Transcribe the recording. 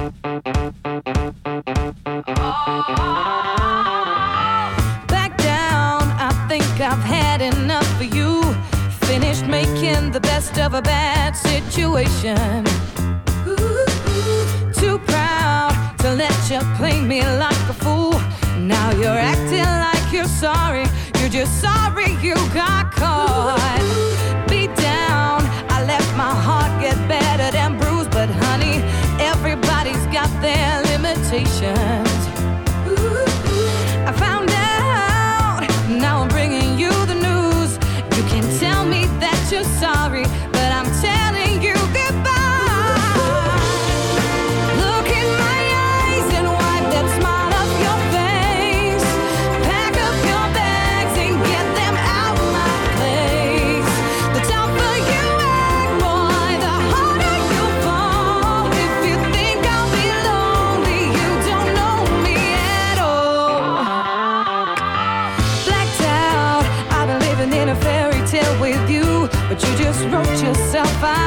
Back down, I think I've had enough for you. Finished making the best of a bad situation. Too proud to let you play me like a fool. Now you're acting like you're sorry. You're just sorry you got caught. Beat down, I let my heart get battered and bruised. But honey, everybody's got their limitations. I found out, now I'm bringing you the news. You can tell me that you're sorry, but I'm telling you goodbye. Look in my eyes and wipe that smile off your face. Pack up your bags and get them out my place. The tougher you act, boy, the harder you fall. If you think I'll be lonely, you don't know me at all. Blacked out, I've been living in a fairy tale with you, but you just wrote yourself out.